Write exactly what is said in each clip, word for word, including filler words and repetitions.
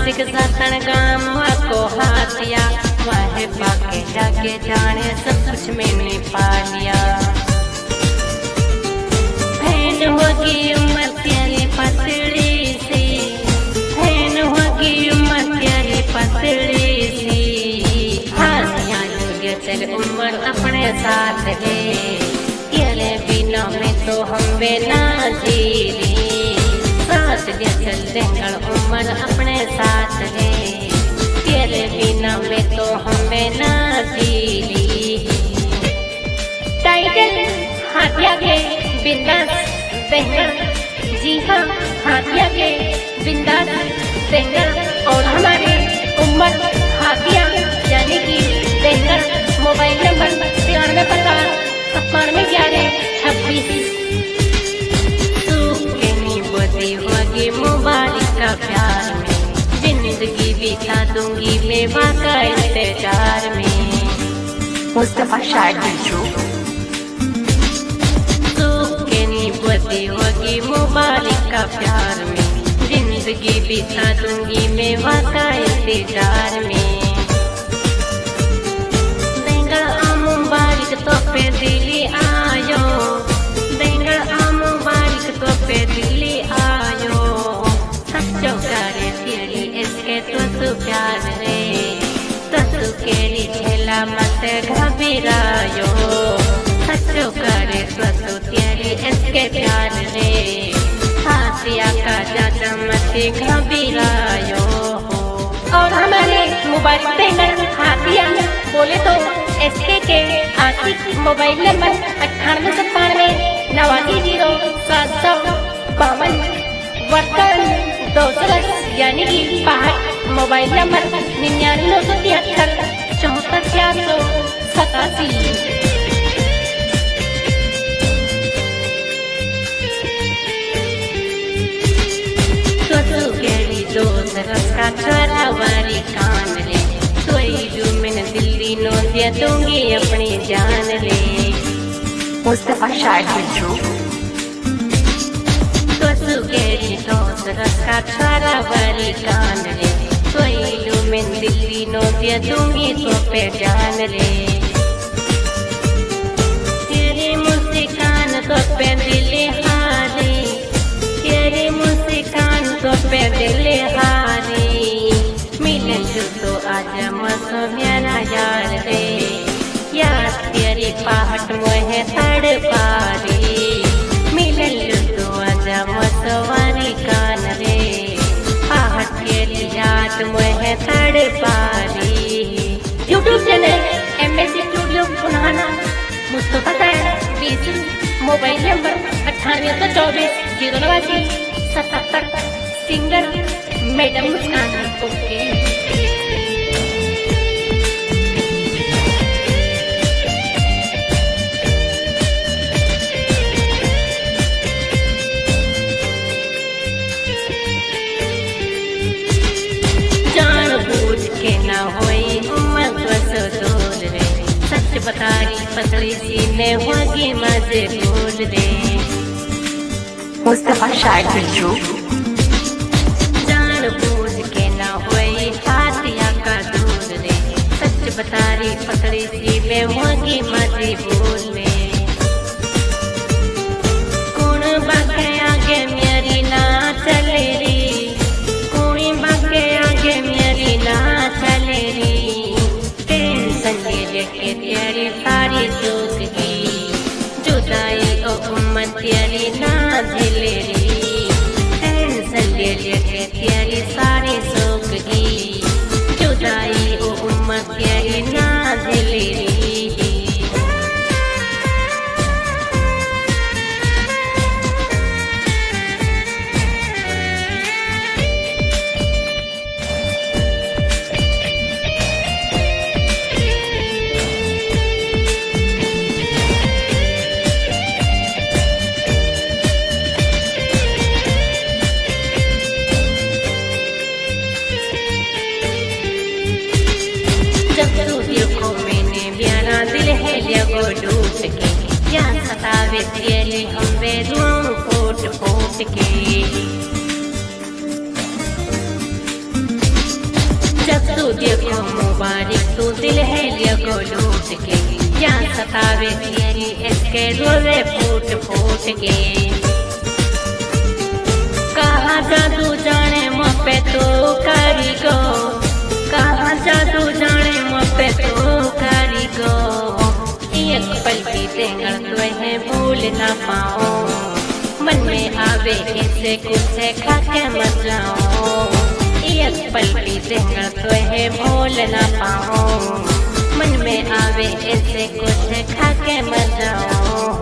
मासिक सातन गाम को हाथिया वाहे पाके जाके जाने सब कुछ मैंने पा लिया। फैन होगी उम्र तेरी पतली सी, फैन होगी उम्र तेरी पतली सी। हाथिया लगे चल उम्र अपने साथ ले, तेरे बिना में तो हम बेना जी। साथ ले चल देंगे उम्र अपने साथ ले, तेरे बिना में तो हमें ना जी। टाइटल हाथिया के बिंदास सिंगर, जी हाँ हाथिया के बिंदास सिंगर। और हमारे उम्र हाथिया यानी कि सिंगर। मोबाइल नंबर तिरानवे पचास सत्तानवे ग्यारह छब्बीस। होगी मुबारक का प्यार में, जिंदगी बिता दूंगी मैं वाका इंतजार में। मुस्तफा शायर बिट्टू। सुख के निबती होगी मुबारक का प्यार में, जिंदगी बिता दूंगी मैं वाका इंतजार में। देंगे आ मुबारक तो पे दिली आयो, देंगे आ मुबारक तो पे दिली आयो। सच्चो करे तेरी इसके तो तू प्यार रे, तो तू केरी झेला मत घबरायो। सच्चो करे तो तू तेरी इसके प्यार रे, हाथिया का ज्यादा मत घबरायो। और हमारे मोबाइल सिंगर हाथिया बोले तो एसके के आशिक। मोबाइल नंबर अट्ठानवे सत्तानवे नवासी जीरो सात सौ बावन वर्तन दो सौ दस यानी कि पहाड़। मोबाइल नंबर निन्यानवे नौ सौ तिहत्तर चौहत्तर चार सौ सतासी। का छोरा वारी कान ले, सोई जो मैंने दिल्ली नो दिया दूंगी अपनी जान ले। मुस्तफा शायर बिट्टू। तो सुगेरी दोस्त का छोरा वारी कान ले, सोई जो मैंने दिल्ली नो दिया दूंगी तो पे जान ले। तेरी मुस्कान तो पे दिल हारी, तेरी मुस्कान तो पे दिल हारी। मिलन तो आज मसो मेरा यार रे, यार तेरी पहाड़ मोहे तड़ पारी। मिलन तो आज मसो वारी कान रे, पहाड़ तेरी याद मोहे तड़ पारी। YouTube channel M S studio Punana Mustafa शायर बीस। मोबाइल नंबर अट्ठानवे सौ चौबीस जीरो नवासी सतहत्तर। सिंगर मैडम मुस्कान। ओके जान बूझ के ना होई उम्र सो दूर रे, सच बतारी पतली सीने होगी मजबूर रे। मुस्तफा शायर बिट्टू। जान बूझ के ना होई हाथिया का दूर रे, सच बतारी पतली सी में होगी मजबूर रे। कौन बाके आगे मेरी ना चले री, कोई बाके आगे मेरी ना चले री। टेंशन ले लेके तेरी सारी दुख की, जुदाई ओ उम्र तेरी ना झेले री। टेंशन ले लेके तेरी सारी सुख की, जुदाई ओ उम्र तेरी ना झेले री। को डूट के क्या सतावे तेरी हम बेदुआओं फूट फूट के। तुझे को मुबारक तू दिल है लिया को लूट के, या सतावे तेरी इसके रोवे फूट फूट के। कहाँ जादू जाने मुझपे तो करी गो, कहाँ जादू जाने मुझपे तो करी गो। एक पल की तेंगड़ तो है भूल ना पाओ, मन में आवे इसे कुछ खा के मर जाओ। एक पल की तेंगड़ तो है भूल ना पाओ, मन में आवे इसे कुछ खा के मर जाओ।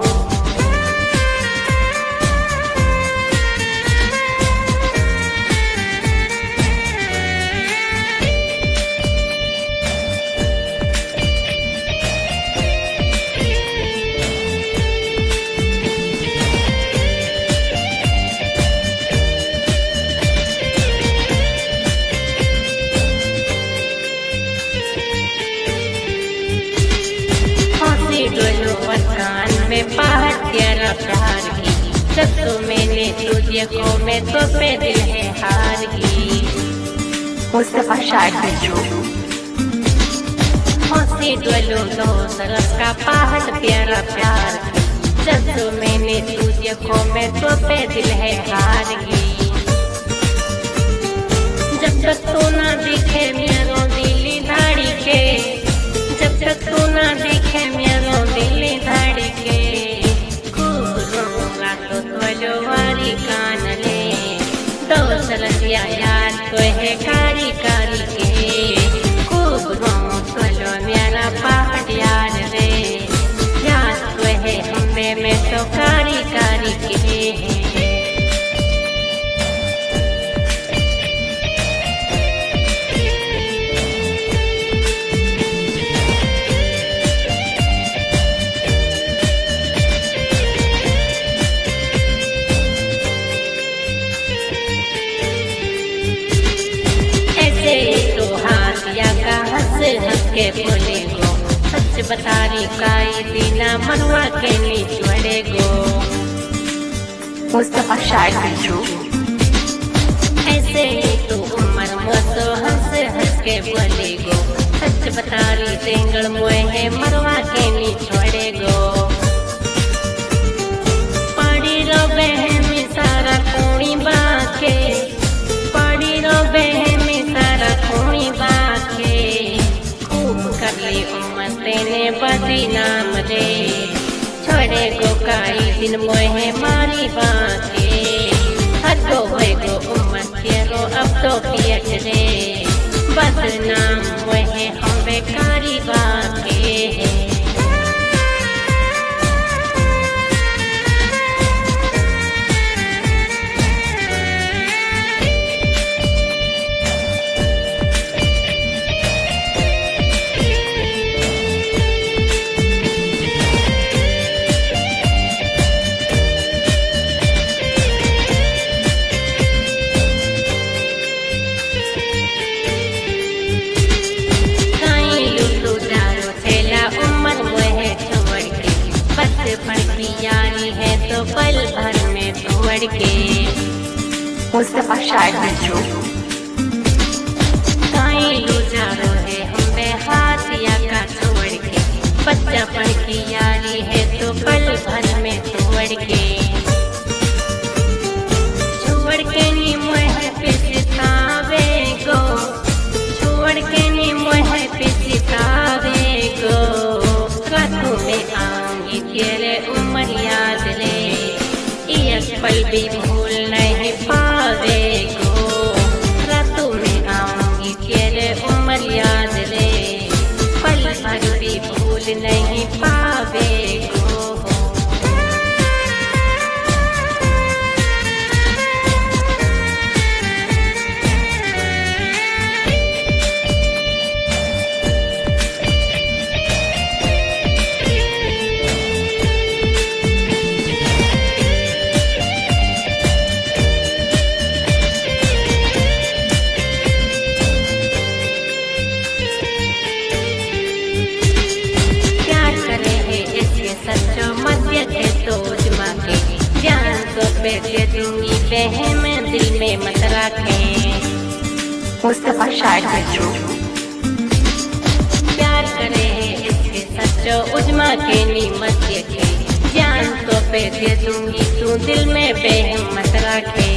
कान में पहाड़ तेरा प्यार की, जब तो मैंने तुझे को मैं तो पे दिल है हार की। मुस्तफा शायर बिच्छू। हंसी डोलो दो सरस का पहाड़ तेरा प्यार की, जब तो मैंने तुझे को मैं तो पे दिल है हार की। जब तक तू ना दिखे मेरो दिल धाड़ी के, जब तक तू ना दिखे मेरो दिल धाड़ी के। खूब रोऊंगा तो तुझो वारी कान ले, दो सरसिया यार तो है कारी कारी के। खूब रोऊं तुझो मेरा पहाड़ यार रे, यार तो है हमें में तो कारी कारी के। हंस के बोले गो, सच बता रही काई दीना मरुआ के नी छोड़े गो। मुस्तफा शायर बिच्छू। ऐसे ही तू उम्र मोसो हंस हंस के बोले गो, सच बता रही तेंगड़ मोहे मरुआ के नी छोड़े गो। पड़ी रो बहमी सारा खूनी बाके, पड़ी रो बहमी सारा खूनी बाके। करली उम्र तेने बदी नाम रे, छोड़े गो काई दिन मोहे मारी बाके। हदो होए गो उम्र तेरो अब तो पियट रे, बदनाम मोहे हम बेकारी बाके। यारी है तो पल भर में तोड़ के। मुस्तफा शायर बिच्छू। काई लुजारो है हमें हाथ या का छोड़ के, बच्चापन की यारी है तो पल भर में तोड़ के। छोड़ के नी मोह पिछतावे गो, छोड़ के नी मोह पिछतावे गो। रातों में आऊंगी तेरे उम्र याद ले, एक पल भी भूल नहीं पावे गो। रातों में आऊंगी तेरे उम्र याद ले, पल भर भी भूल नहीं पावे गो। दे दूंगी बहम दिल में मत रखे। मुस्तफा शायर बिच्छू। सच्चो उजमा के नीमत के जान तो पे दे दूंगी तू दिल में बेहिम्मत रखे।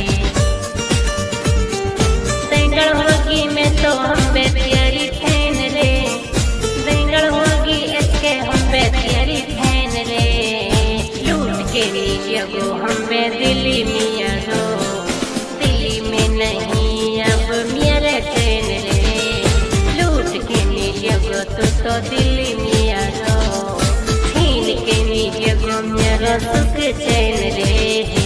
देंगड़ होगी मैं तो हम पे तेरी फैन रे, देंगड़ होगी इसके हम पे तेरी फैन रे। लूट के नीचे गो हम पे दिल्ली मिया गो, दिल्ली में नहीं अब मेरे ट्रेन रे। लूट के नीचे गो तू तो दिल्ली मिया गो, छीन के नीचे गो मेरा सुख चैन रे।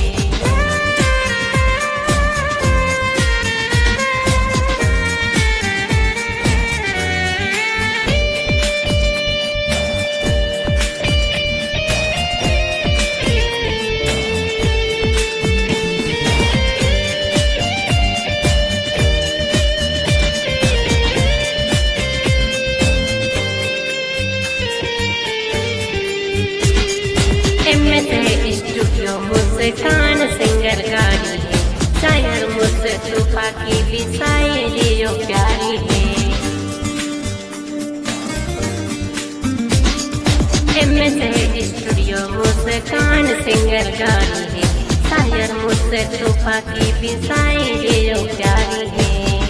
स्टूडियो मुस्कान सिंगर गाड़ी है, शायर मुझसे तूफा की भी शायरी जो प्यारी है। एम एस है स्टूडियो मुस्कान सिंगर गाड़ी है, शायर मुझसे तूफा की भी शायरी जो प्यारी है।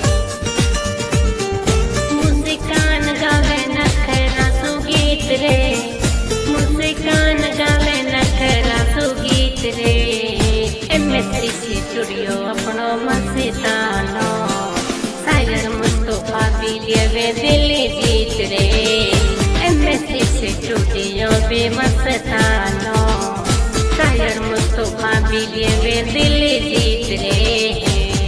मुस्कान गावे नखरा सु गीत रे, मुस्कान गावे नखरा सु गीत रे। एम एस स्टूडियो अपनो मस्तानो, शायर मुस्तफा भी लेवे दिल्ली जीत रे। एम एस स्टूडियो भी मस्तानो, शायर मुस्तफा भी लेवे दिल्ली जीत रे।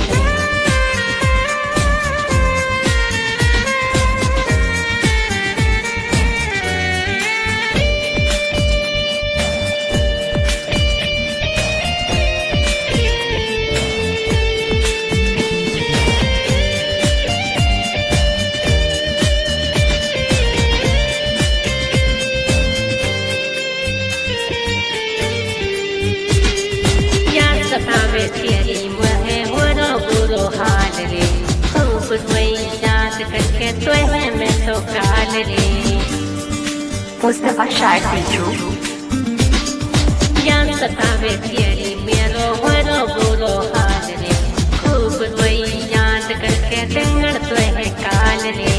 सतावे तेरी वह बुरो बुरो हाल रे, खूब कोई याद करके तो है मैं तो काल रे। मुस्तफा शायर बिजू। याद सतावे तेरी मेरो बुरो बुरो हाल रे, खूब कोई याद करके देंगड़ तो है काल रे।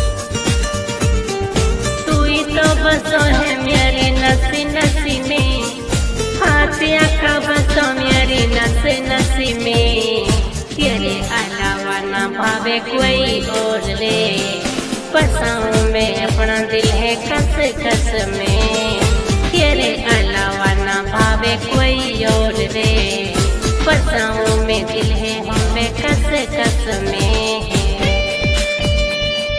तू ही तो बसो है मेरी नसी नसी में, हाथिया का बसो मेरी नस नसी में। तेरे अलावा ना भावे कोई और रे, बसाऊं मैं अपना दिल है कस कस में। तेरे अलावा ना भावे कोई और रे, बसाऊं मैं दिल है हमें कस कस में।